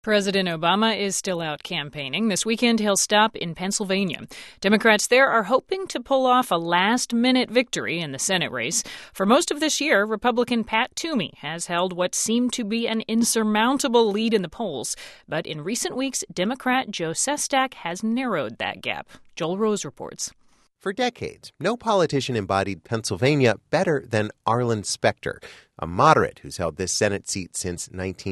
President Obama is still out campaigning. This weekend, he'll stop in Pennsylvania. Democrats there are hoping to pull off a last-minute victory in the Senate race. For most of this year, Republican Pat Toomey has held what seemed to be an insurmountable lead in the polls. But in recent weeks, Democrat Joe Sestak has narrowed that gap. Joel Rose reports. For decades, no politician embodied Pennsylvania better than Arlen Specter, a moderate who's held this Senate seat since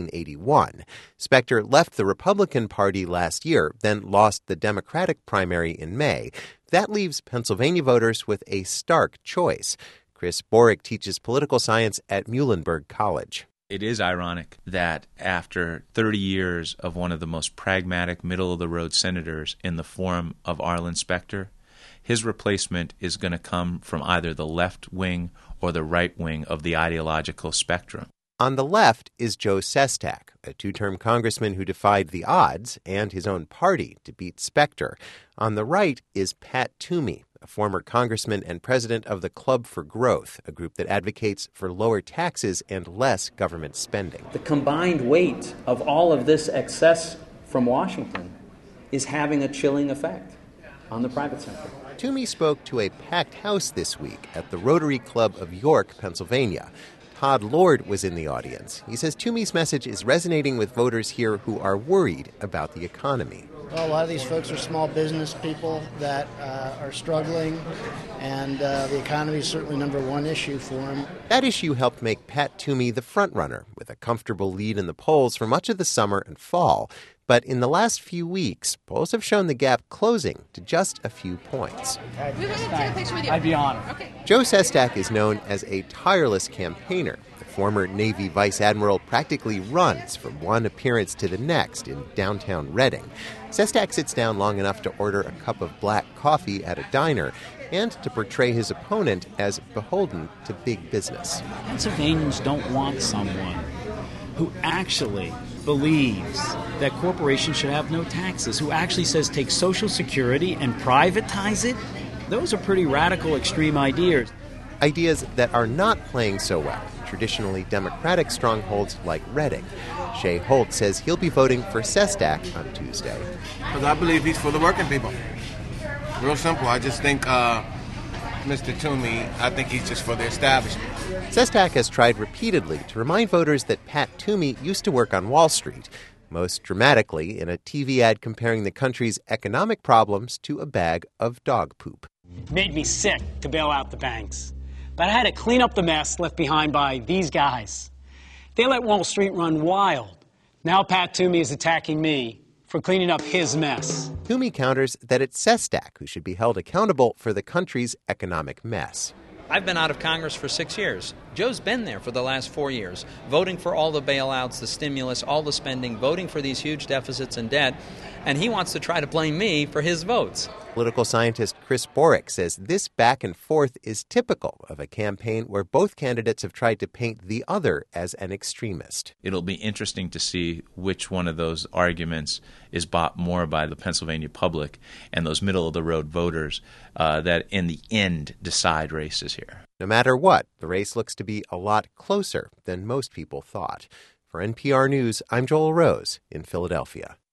1981. Specter left the Republican Party last year, then lost the Democratic primary in May. That leaves Pennsylvania voters with a stark choice. Chris Borick teaches political science at Muhlenberg College. It is ironic that after 30 years of one of the most pragmatic, middle-of-the-road senators in the form of Arlen Specter, his replacement is going to come from either the left wing or the right wing of the ideological spectrum. On the left is Joe Sestak, a two-term congressman who defied the odds and his own party to beat Specter. On the right is Pat Toomey, a former congressman and president of the Club for Growth, a group that advocates for lower taxes and less government spending. The combined weight of all of this excess from Washington is having a chilling effect on the private sector. Toomey spoke to a packed house this week at the Rotary Club of York, Pennsylvania. Todd Lord was in the audience. He says Toomey's message is resonating with voters here who are worried about the economy. Well, a lot of these folks are small business people that are struggling, and the economy is certainly number one issue for them. That issue helped make Pat Toomey the frontrunner, with a comfortable lead in the polls for much of the summer and fall. But in the last few weeks, polls have shown the gap closing to just a few points. We want to take a picture with you. I'd be honored. Okay. Joe Sestak is known as a tireless campaigner. The former Navy Vice Admiral practically runs from one appearance to the next in downtown Reading. Sestak sits down long enough to order a cup of black coffee at a diner and to portray his opponent as beholden to big business. Pennsylvanians don't want someone who actually believes that corporations should have no taxes, who actually says take Social Security and privatize it. Those are pretty radical, extreme ideas. Ideas that are not playing so well in traditionally Democratic strongholds like Reading. Shay Holt says he'll be voting for Sestak on Tuesday. Because I believe he's for the working people. Real simple. I just think Mr. Toomey, I think he's just for the establishment. Sestak has tried repeatedly to remind voters that Pat Toomey used to work on Wall Street, most dramatically in a TV ad comparing the country's economic problems to a bag of dog poop. It made me sick to bail out the banks, but I had to clean up the mess left behind by these guys. They let Wall Street run wild. Now Pat Toomey is attacking me for cleaning up his mess. Toomey counters that it's Sestak who should be held accountable for the country's economic mess. I've been out of Congress for 6 years. Joe's been there for the last 4 years, voting for all the bailouts, the stimulus, all the spending, voting for these huge deficits and debt, and he wants to try to blame me for his votes. Political scientist Chris Borick says this back and forth is typical of a campaign where both candidates have tried to paint the other as an extremist. It'll be interesting to see which one of those arguments is bought more by the Pennsylvania public and those middle-of-the-road voters that in the end decide races here. No matter what, the race looks to be a lot closer than most people thought. For NPR News, I'm Joel Rose in Philadelphia.